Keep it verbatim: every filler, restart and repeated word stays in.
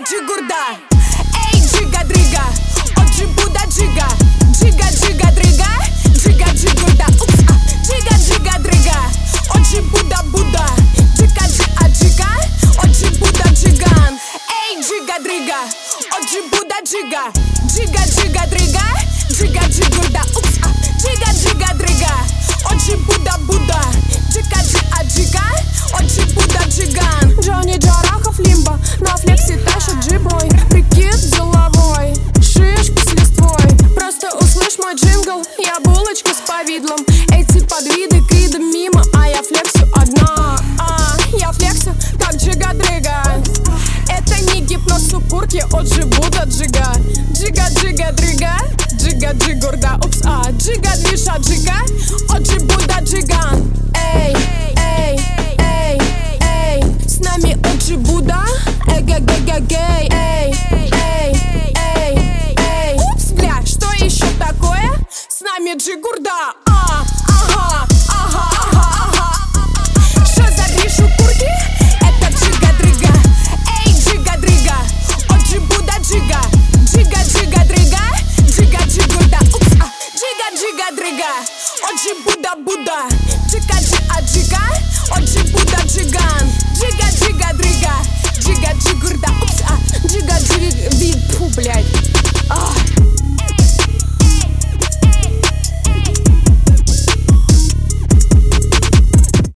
джигурда. Эй, джига-дрига, о джибуда джига. Джига-джига-дрига, джига-джигурда. Упс, а, джига-джига-дрига, о джибуда-буда. Джига-джига-джига, о джибуда-джиган. Эй, джига-дрига, о джибуда-джига. Джига-джига-дрига, джига-джигурда. Упс, а, джига-джига-дрига, о джибуда-буда. Джига-джига-джига, о джибуда-джиган. Джонни Джарахов лимба, на флексе тащит джип мой. Прикид деловой, шишки с листвой. Просто услышь мой джингл, я булочка с повидлом. Эти подвиды кидом мимо, а я флексю одна. А, я флексю, как джига-дрига. Это не гипноз сукурки, о джибуда-джига. Джига-джига-дрига, джига-джигурда. Упс, а, джига-двиша-джига, о джибуда.